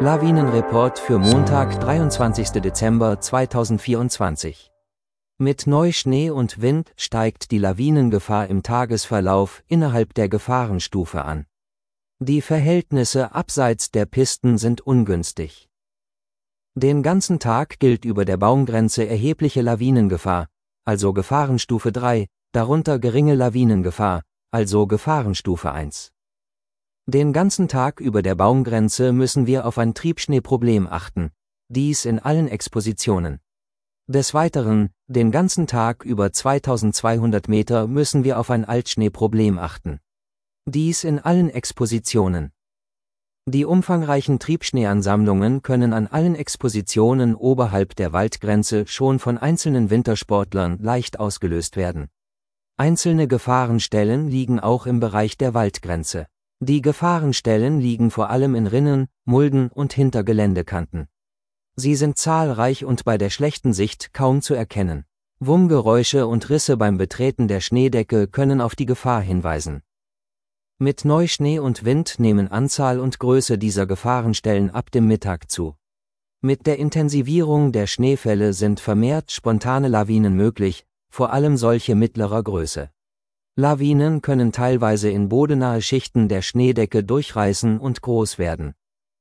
Lawinenreport für Montag, 23. Dezember 2024. Mit Neuschnee und Wind steigt die Lawinengefahr im Tagesverlauf innerhalb der Gefahrenstufe an. Die Verhältnisse abseits der Pisten sind ungünstig. Den ganzen Tag gilt über der Baumgrenze erhebliche Lawinengefahr, also Gefahrenstufe 3, darunter geringe Lawinengefahr, also Gefahrenstufe 1. Den ganzen Tag über der Baumgrenze müssen wir auf ein Triebschneeproblem achten, dies in allen Expositionen. Des Weiteren, den ganzen Tag über 2200 Meter müssen wir auf ein Altschneeproblem achten. Dies in allen Expositionen. Die umfangreichen Triebschneeansammlungen können an allen Expositionen oberhalb der Waldgrenze schon von einzelnen Wintersportlern leicht ausgelöst werden. Einzelne Gefahrenstellen liegen auch im Bereich der Waldgrenze. Die Gefahrenstellen liegen vor allem in Rinnen, Mulden und hinter Geländekanten. Sie sind zahlreich und bei der schlechten Sicht kaum zu erkennen. Wummgeräusche und Risse beim Betreten der Schneedecke können auf die Gefahr hinweisen. Mit Neuschnee und Wind nehmen Anzahl und Größe dieser Gefahrenstellen ab dem Mittag zu. Mit der Intensivierung der Schneefälle sind vermehrt spontane Lawinen möglich, vor allem solche mittlerer Größe. Lawinen können teilweise in bodennahe Schichten der Schneedecke durchreißen und groß werden.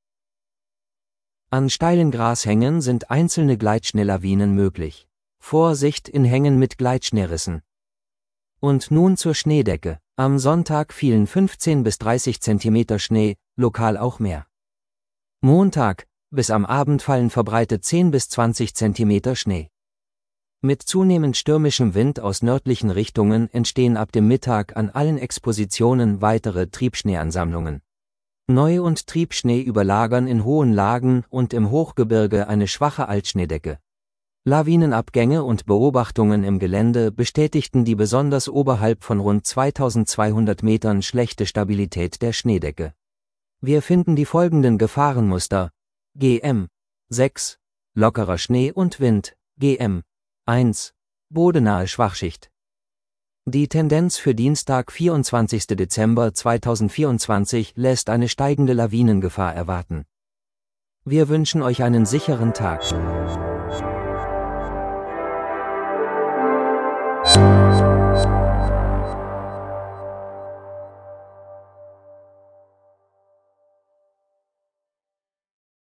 An steilen Grashängen sind einzelne Gleitschneelawinen möglich. Vorsicht in Hängen mit Gleitschneerissen. Und nun zur Schneedecke. Am Sonntag fielen 15 bis 30 cm Schnee, lokal auch mehr. Montag, bis am Abend fallen verbreitet 10 bis 20 cm Schnee. Mit zunehmend stürmischem Wind aus nördlichen Richtungen entstehen ab dem Mittag an allen Expositionen weitere Triebschneeansammlungen. Neu- und Triebschnee überlagern in hohen Lagen und im Hochgebirge eine schwache Altschneedecke. Lawinenabgänge und Beobachtungen im Gelände bestätigten die besonders oberhalb von rund 2200 Metern schlechte Stabilität der Schneedecke. Wir finden die folgenden Gefahrenmuster: GM 6, lockerer Schnee und Wind, GM 1, bodennahe Schwachschicht. Die Tendenz für Dienstag, 24. Dezember 2024 lässt eine steigende Lawinengefahr erwarten. Wir wünschen euch einen sicheren Tag.